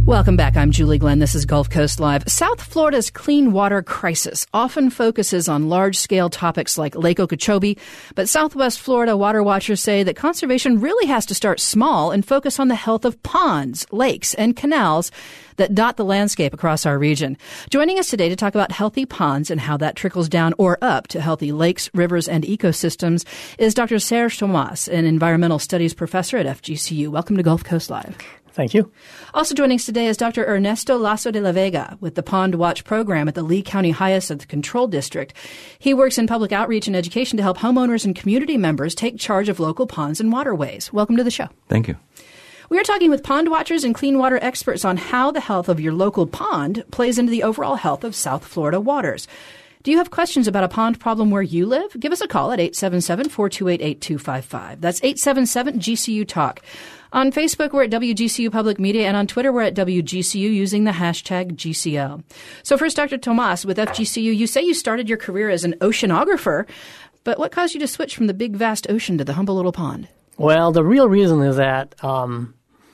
Welcome back. I'm Julie Glenn. This is Gulf Coast Live. South Florida's clean water crisis often focuses on large-scale topics like Lake Okeechobee, but Southwest Florida water watchers say that conservation really has to start small and focus on the health of ponds, lakes, and canals that dot the landscape across our region. Joining us today to talk about healthy ponds and how that trickles down or up to healthy lakes, rivers, and ecosystems is Dr. Serge Thomas, an environmental studies professor at FGCU. Welcome to Gulf Coast Live. Thank you. Also joining us today is Dr. Ernesto Lasso de la Vega with the Pond Watch program at the Lee County Hyacinth Control District. He works in public outreach and education to help homeowners and community members take charge of local ponds and waterways. Welcome to the show. Thank you. We are talking with pond watchers and clean water experts on how the health of your local pond plays into the overall health of South Florida waters. Do you have questions about a pond problem where you live? Give us a call at 877-428-8255. That's 877-GCU-TALK. On Facebook, we're at WGCU Public Media, and on Twitter, we're at WGCU using the hashtag GCL. So first, Dr. Thomas, with FGCU, you say you started your career as an oceanographer, but what caused you to switch from the big, vast ocean to the humble little pond? Well, the real reason is that, I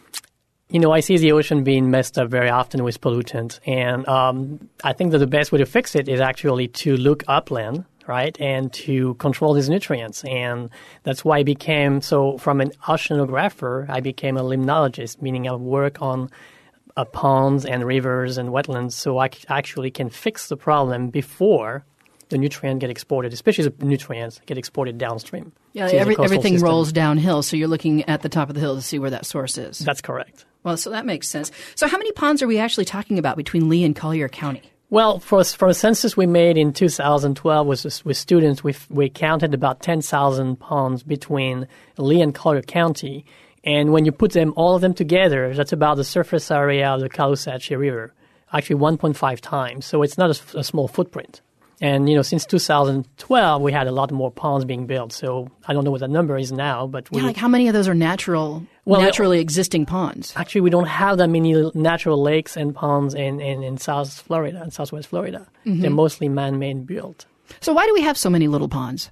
see the ocean being messed up very often with pollutants, and I think that the best way to fix it is actually to look upland, right, and to control these nutrients. And that's why from an oceanographer, I became a limnologist, meaning I work on ponds and rivers and wetlands, so I actually can fix the problem before the nutrient get exported, especially the nutrients get exported downstream. Yeah, everything rolls downhill, so you're looking at the top of the hill to see where that source is. That's correct. Well, so that makes sense. So how many ponds are we actually talking about between Lee and Collier County? Well, for a census we made in 2012 with students, we counted about 10,000 ponds between Lee and Collier County. And when you put all of them together, that's about the surface area of the Caloosahatchee River, actually 1.5 times. So it's not a small footprint. And, since 2012, we had a lot more ponds being built. So I don't know what that number is now, but how many of those are naturally existing ponds? Actually, we don't have that many natural lakes and ponds in South Florida and Southwest Florida. Mm-hmm. They're mostly man-made built. So why do we have so many little ponds?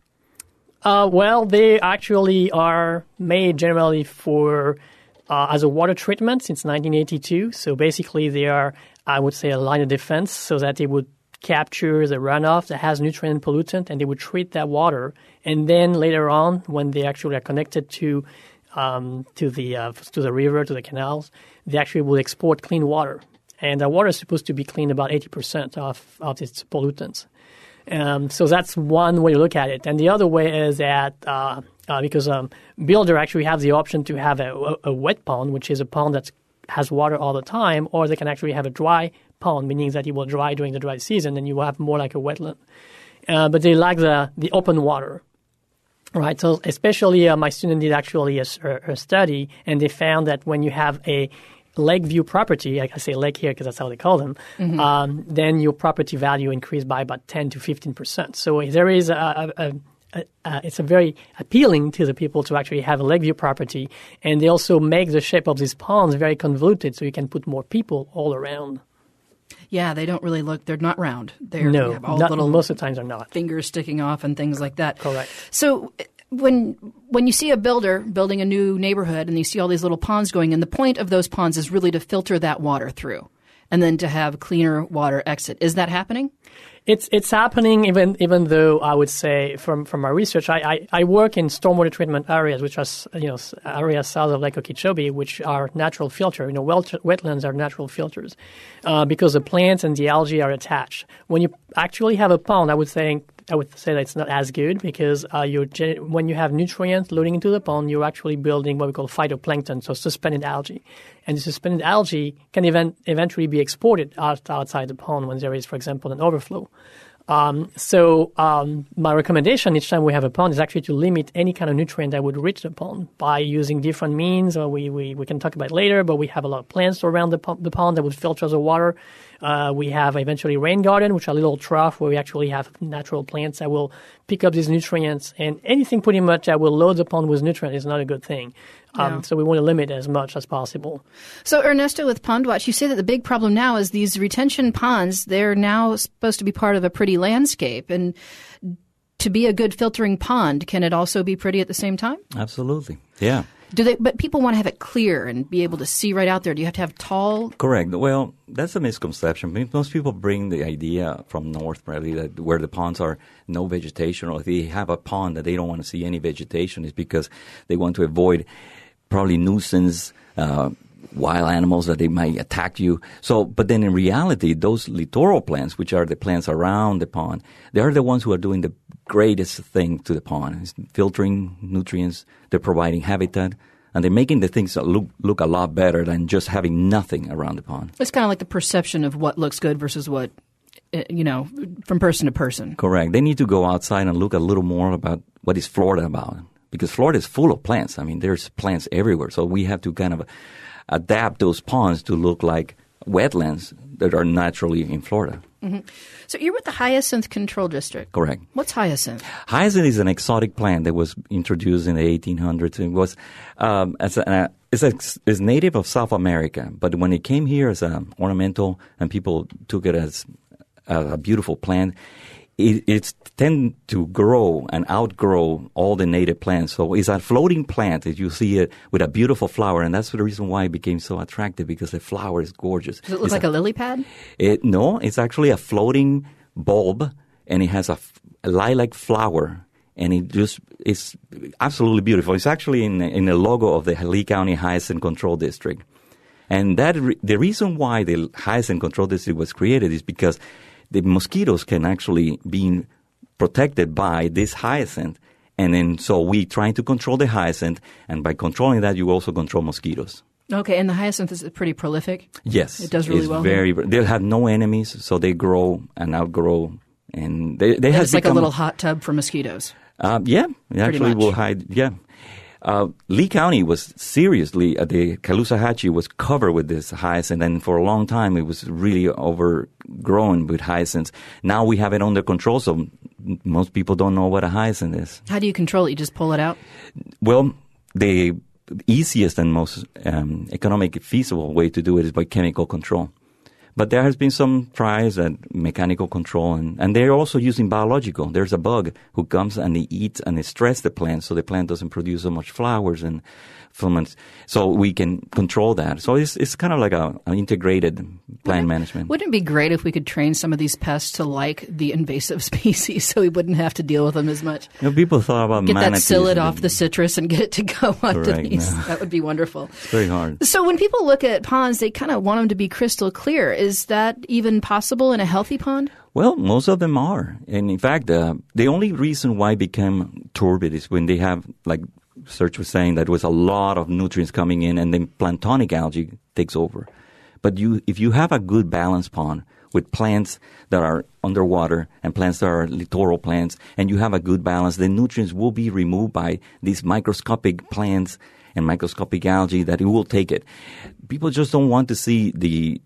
They actually are made generally for as a water treatment since 1982. So basically, they are, I would say, a line of defense so that they would capture the runoff that has nutrient pollutant, and they would treat that water. And then later on, when they actually are connected to the river, to the canals, they actually will export clean water. And the water is supposed to be clean about 80% of its pollutants. So that's one way to look at it. And the other way is that because builder actually have the option to have a wet pond, which is a pond that has water all the time, or they can actually have a dry pond, meaning that it will dry during the dry season, and you will have more like a wetland. But they like the open water, right? So especially my student did actually a study, and they found that when you have a lake view property, I say lake here because that's how they call them, mm-hmm. Then your property value increased by about 10 to 15%. So there is it's a very appealing to the people to actually have a lake view property, and they also make the shape of these ponds very convoluted, so you can put more people all around. Yeah, they don't really look. They're not round. Most of the times they're not. Fingers sticking off and things like that. Correct. So when you see a builder building a new neighborhood and you see all these little ponds going in, the point of those ponds is really to filter that water through, and then to have cleaner water exit. Is that happening? It's happening, even though I would say from my research, I work in stormwater treatment areas, which are areas south of Lake Okeechobee, which are natural filter. Wetlands are natural filters because the plants and the algae are attached. When you actually have a pond, I would say that it's not as good because when you have nutrients loading into the pond, you're actually building what we call phytoplankton, so suspended algae. And the suspended algae can eventually be exported outside the pond when there is, for example, an overflow. My recommendation each time we have a pond is actually to limit any kind of nutrient that would reach the pond by using different means. We can talk about it later, but we have a lot of plants around the pond that would filter the water. We have eventually rain garden, which are little trough where we actually have natural plants that will pick up these nutrients. And anything pretty much that will load the pond with nutrients is not a good thing. So we want to limit as much as possible. So Ernesto, with Pond Watch, you say that the big problem now is these retention ponds. They're now supposed to be part of a pretty landscape. And to be a good filtering pond, can it also be pretty at the same time? Absolutely. Yeah. But people want to have it clear and be able to see right out there. Do you have to have tall? Correct. Well, that's a misconception. Most people bring the idea from north, probably, that where the ponds are no vegetation, or if they have a pond that they don't want to see any vegetation, is because they want to avoid probably nuisance, wild animals that they might attack you. So, but then in reality, those littoral plants, which are the plants around the pond, they are the ones who are doing the greatest thing to the pond. It's filtering nutrients, they're providing habitat, and they're making the things that look a lot better than just having nothing around the pond. It's kind of like the perception of what looks good versus what, from person to person. Correct. They need to go outside and look a little more about what is Florida about, because Florida is full of plants. I mean, there's plants everywhere. So we have to kind of adapt those ponds to look like wetlands that are naturally in Florida. Mm-hmm. So you're with the Hyacinth Control District. Correct. What's hyacinth? Hyacinth is an exotic plant that was introduced in the 1800s. It was it's native of South America, but when it came here as an ornamental and people took it as a beautiful plant, it tend to grow and outgrow all the native plants. So it's a floating plant that you see it with a beautiful flower, and that's the reason why it became so attractive, because the flower is gorgeous. Does it look like a lily pad? No, it's actually a floating bulb, and it has a lilac flower, and it's absolutely beautiful. It's actually in the logo of the Lee County Hyacinth Control District. And the reason why the Hyacinth Control District was created is because the mosquitoes can actually be protected by this hyacinth. And then so we trying to control the hyacinth, and by controlling that, you also control mosquitoes. Okay, and the hyacinth is pretty prolific? Yes. It does really well? They have no enemies, so they grow and outgrow. And they have it's like a little hot tub for mosquitoes. Yeah, it actually will hide, yeah. Lee County was seriously, the Caloosahatchee was covered with this hyacinth, and for a long time it was really overgrown with hyacinths. Now we have it under control, so most people don't know what a hyacinth is. How do you control it? You just pull it out? Well, the easiest and most economic feasible way to do it is by chemical control. But there has been some tries at mechanical control, and they're also using biological. There's a bug who comes and he eats and he stresses the plant, so the plant doesn't produce so much flowers and filaments. So we can control that. So it's kind of like an integrated plant management. Wouldn't it be great if we could train some of these pests to like the invasive species so we wouldn't have to deal with them as much? People thought about get manatees. Get that psyllid off the citrus and get it to go onto these. No. That would be wonderful. It's very hard. So when people look at ponds, they kind of want them to be crystal clear. Is that even possible in a healthy pond? Well, most of them are. And in fact, the only reason why it became turbid is when they have, like Serge was saying, that there was a lot of nutrients coming in and then planktonic algae takes over. But if you have a good balanced pond with plants that are underwater and plants that are littoral plants, and you have a good balance, the nutrients will be removed by these microscopic plants and microscopic algae that it will take it. People just don't want to see the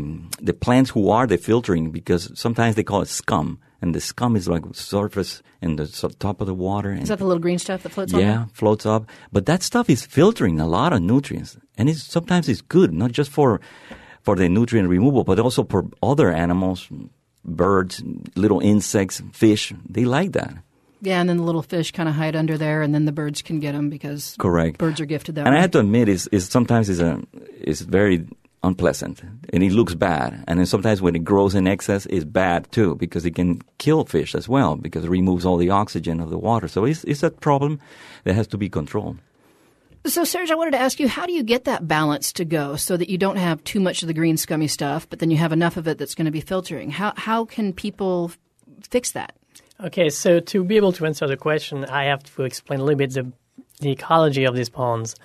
plants who are the filtering, because sometimes they call it scum. And the scum is like surface in the top of the water. Is that the little green stuff that floats on? Yeah, floats up. But that stuff is filtering a lot of nutrients. And sometimes it's good, not just for the nutrient removal, but also for other animals, birds, little insects, fish. They like that. Yeah, and then the little fish kind of hide under there, and then the birds can get them because Correct. Birds are gifted that way. And I have to admit, sometimes it's very unpleasant, and it looks bad. And then sometimes when it grows in excess, it's bad too, because it can kill fish as well, because it removes all the oxygen of the water. So it's a problem that has to be controlled. So, Serge, I wanted to ask you, how do you get that balance to go so that you don't have too much of the green scummy stuff, but then you have enough of it that's going to be filtering? How can people fix that? Okay, so to be able to answer the question, I have to explain a little bit the ecology of these ponds.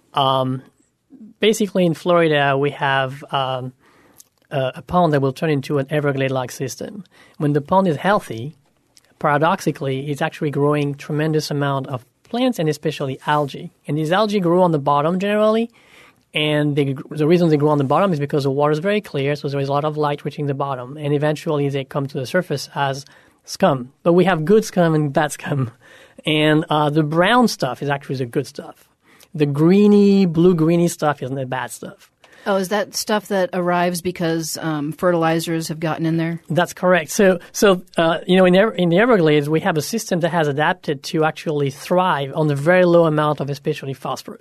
Basically, in Florida, we have a pond that will turn into an Everglade-like system. When the pond is healthy, paradoxically, it's actually growing tremendous amount of plants and especially algae. And these algae grow on the bottom generally, and the reason they grow on the bottom is because the water is very clear, so there is a lot of light reaching the bottom, and eventually they come to the surface as scum. But we have good scum and bad scum, and the brown stuff is actually the good stuff. The blue-greeny stuff isn't the bad stuff. Oh, is that stuff that arrives because fertilizers have gotten in there? That's correct. So in the Everglades, we have a system that has adapted to actually thrive on the very low amount of especially phosphorus.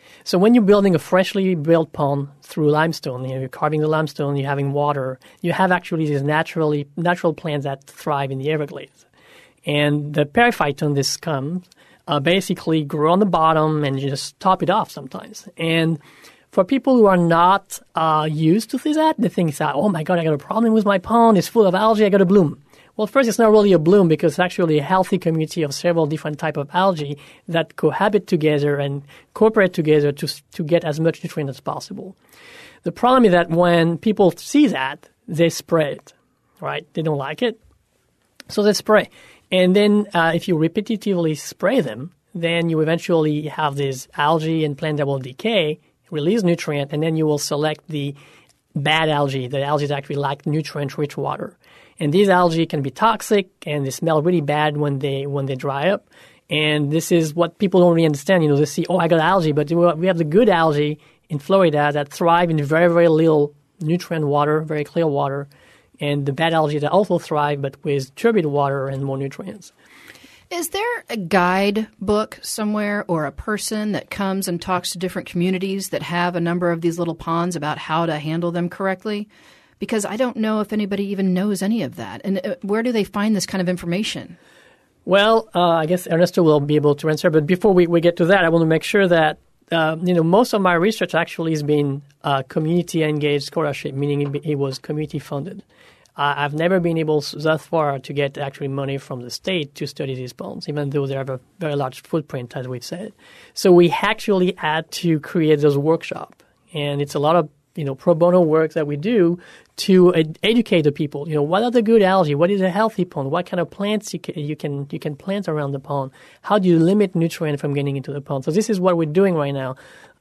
So when you're building a freshly built pond through limestone, you're carving the limestone, you're having water, you have actually these natural plants that thrive in the Everglades. And the periphyton, this scum, basically grow on the bottom and you just top it off sometimes. And for people who are not used to that, they think, oh my God, I got a problem with my pond. It's full of algae. I got a bloom. Well, first, it's not really a bloom because it's actually a healthy community of several different types of algae that cohabit together and cooperate together to get as much nutrient as possible. The problem is that when people see that, they spray it, right? They don't like it, so they spray. And then if you repetitively spray them, then you eventually have this algae and plant that will decay, release nutrient, and then you will select the bad algae, the algae that actually lack nutrient-rich water. And these algae can be toxic, and they smell really bad when they dry up. And this is what people don't really understand. They see, I got algae, but we have the good algae in Florida that thrive in very, very little nutrient water, very clear water, and the bad algae that also thrive, but with turbid water and more nutrients. Is there a guidebook somewhere or a person that comes and talks to different communities that have a number of these little ponds about how to handle them correctly? Because I don't know if anybody even knows any of that. And where do they find this kind of information? Well, I guess Ernesto will be able to answer. But before we get to that, I want to make sure that, most of my research actually has been community-engaged scholarship, meaning it was community-funded. I've never been able thus far to get actually money from the state to study these ponds, even though they have a very large footprint, as we've said. So we actually had to create those workshops. And it's a lot of pro bono work that we do to educate the people. What are the good algae? What is a healthy pond? What kind of plants you can plant around the pond? How do you limit nutrient from getting into the pond? So this is what we're doing right now,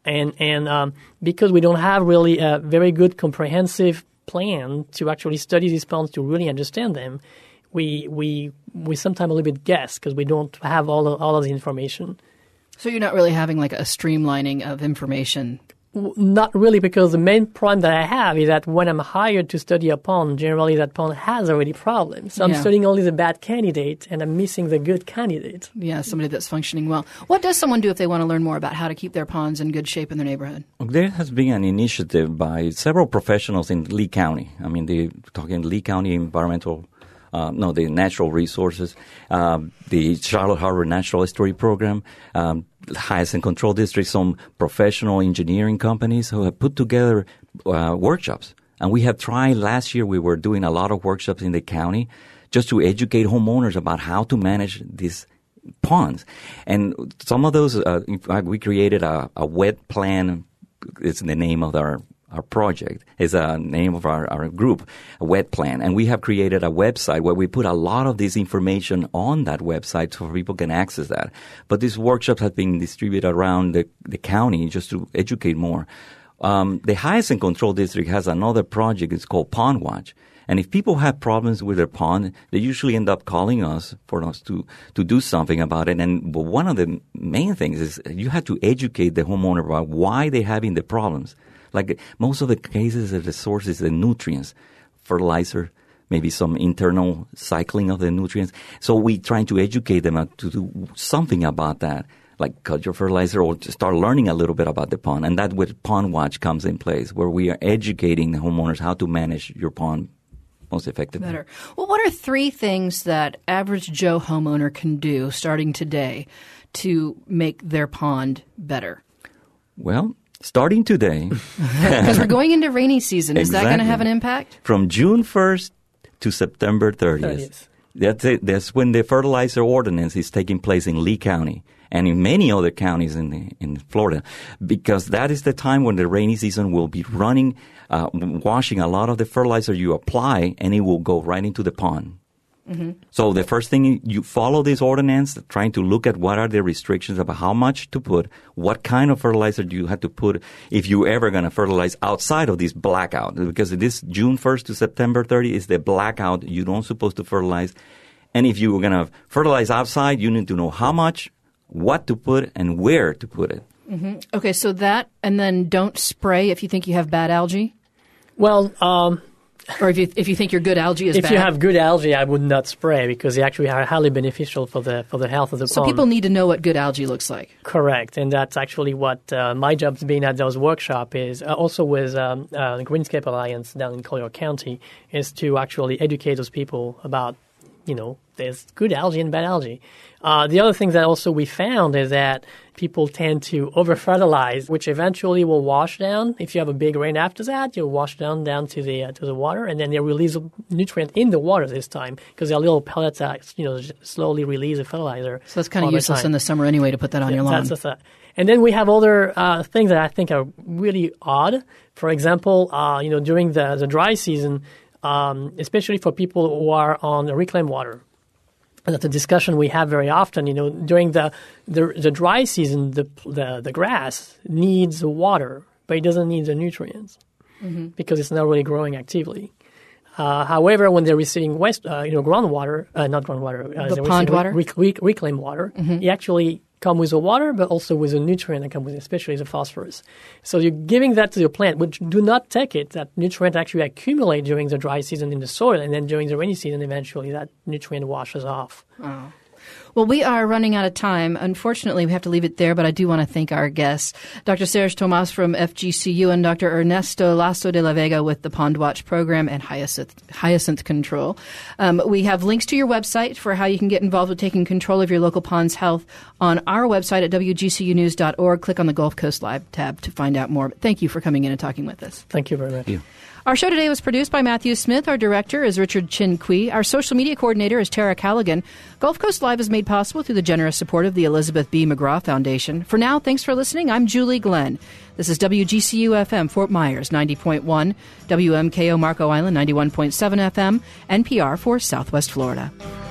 and because we don't have really a very good comprehensive plan to actually study these ponds to really understand them, we sometimes a little bit guess because we don't have all of the information. So you're not really having like a streamlining of information. Not really, because the main problem that I have is that when I'm hired to study a pond, generally that pond has already problems. So I'm studying only the bad candidate, and I'm missing the good candidate. Yeah, somebody that's functioning well. What does someone do if they want to learn more about how to keep their ponds in good shape in their neighborhood? There has been an initiative by several professionals in Lee County. I mean, they're talking Lee County Environmental the natural resources, the Charlotte Harbor Natural Estuary Program, Hyacinth Control District, some professional engineering companies who have put together workshops. And we have tried last year, we were doing a lot of workshops in the county just to educate homeowners about how to manage these ponds. And some of those, in fact, we created a wet plan. It's the name of our project, is the name of our group, a wet plan. And we have created a website where we put a lot of this information on that website so people can access that. But these workshops have been distributed around the county just to educate more. The Hyacinth Control District has another project. It's called Pond Watch. And if people have problems with their pond, they usually end up calling us for us to do something about it. And one of the main things is you have to educate the homeowner about why they're having the problems. Like most of the cases, the source is the nutrients, fertilizer, maybe some internal cycling of the nutrients. So we trying to educate them to do something about that, like cut your fertilizer or to start learning a little bit about the pond. And that's where Pond Watch comes in place, where we are educating the homeowners how to manage your pond most effectively. Better. Well, what are 3 things that average Joe homeowner can do starting today to make their pond better? Well, starting today. Because we're going into rainy season. Is that going to have an impact? From June 1st to September 30th. That's when the fertilizer ordinance is taking place in Lee County and in many other counties in Florida, because that is the time when the rainy season will be running, washing a lot of the fertilizer you apply, and it will go right into the pond. Mm-hmm. So the first thing, you follow this ordinance, trying to look at what are the restrictions about how much to put, what kind of fertilizer do you have to put if you're ever going to fertilize outside of this blackout. Because this June 1st to September 30 is the blackout. You don't supposed to fertilize. And if you're going to fertilize outside, you need to know how much, what to put, and where to put it. Mm-hmm. Okay, so that, and then don't spray if you think you have bad algae? Well, Or if you think your good algae is bad. If you have good algae, I would not spray because they actually are highly beneficial for the health of the pond. So people need to know what good algae looks like. Correct, and that's actually what my job's been at those workshops is also with the Greenscape Alliance down in Collier County is to actually educate those people about, there's good algae and bad algae. The other thing that also we found is that people tend to over-fertilize, which eventually will wash down. If you have a big rain after that, you'll wash down to the water, and then they release nutrient in the water this time because they're little pellets that slowly release the fertilizer. So that's kind of useless in the summer anyway to put that on your lawn. And then we have other things that I think are really odd. For example, during the dry season, especially for people who are on the reclaimed water. And that's a discussion we have very often. During the dry season, the grass needs the water, but it doesn't need the nutrients because it's not really growing actively. However, when they're receiving groundwater, not groundwater, the pond water, reclaimed water, it actually come with the water, but also with the nutrient that comes with it, especially the phosphorus. So you're giving that to your plant, which do not take it. That nutrient actually accumulate during the dry season in the soil, and then during the rainy season, eventually that nutrient washes off. Oh. Well, we are running out of time. Unfortunately, we have to leave it there, but I do want to thank our guests, Dr. Serge Thomas from FGCU and Dr. Ernesto Lasso de la Vega with the Pond Watch program and Hyacinth Control. We have links to your website for how you can get involved with taking control of your local pond's health on our website at wgcunews.org. Click on the Gulf Coast Live tab to find out more. But thank you for coming in and talking with us. Thank you very much. Thank you. Our show today was produced by Matthew Smith. Our director is Richard Chin Kui. Our social media coordinator is Tara Callaghan. Gulf Coast Live is made possible through the generous support of the Elizabeth B. McGraw Foundation. For now, thanks for listening. I'm Julie Glenn. This is WGCU-FM Fort Myers 90.1, WMKO Marco Island 91.7 FM, NPR for Southwest Florida.